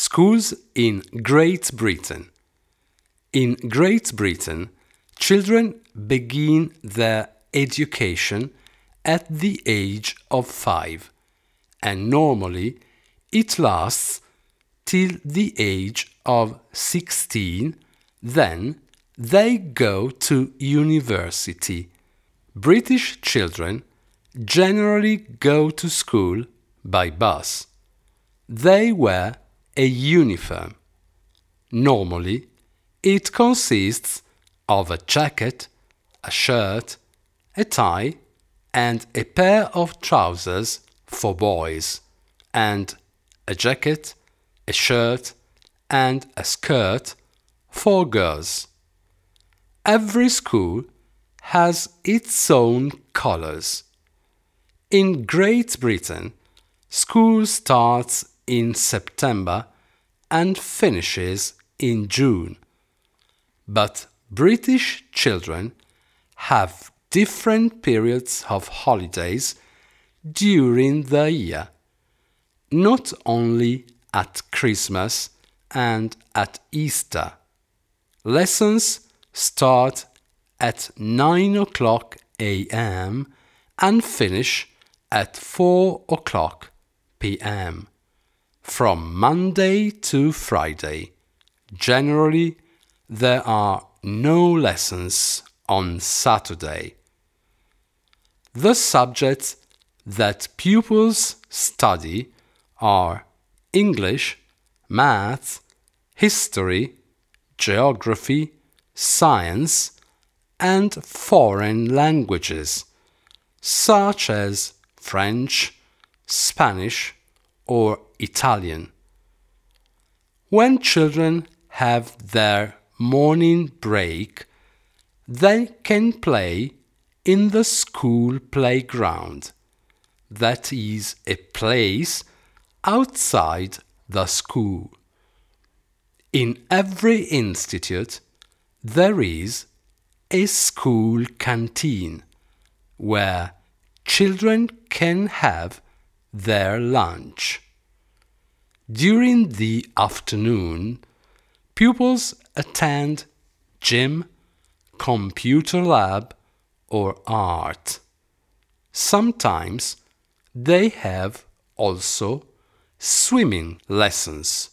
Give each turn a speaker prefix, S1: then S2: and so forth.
S1: Schools in Great Britain. In Great Britain, children begin their education at the age of 5, and normally it lasts till the age of 16, then they go to university. British children generally go to school by bus. They wear a uniform. Normally, it consists of a jacket, a shirt, a tie, and a pair of trousers for boys, and a jacket, a shirt, and a skirt for girls. Every school has its own colors. In Great Britain, school starts in September and finishes in June. But British children have different periods of holidays during the year, not only at Christmas and at Easter. Lessons start at 9 o'clock a.m. and finish at 4 o'clock p.m. from Monday to Friday. Generally, there are no lessons on Saturday. The subjects that pupils study are English, math, history, geography, science, and foreign languages, such as French, Spanish, or Italian. When children have their morning break, they can play in the school playground. That is a place outside the school. In every institute, there is a school canteen where children can have their lunch. During the afternoon, pupils attend gym, computer lab, or art. Sometimes they have also swimming lessons.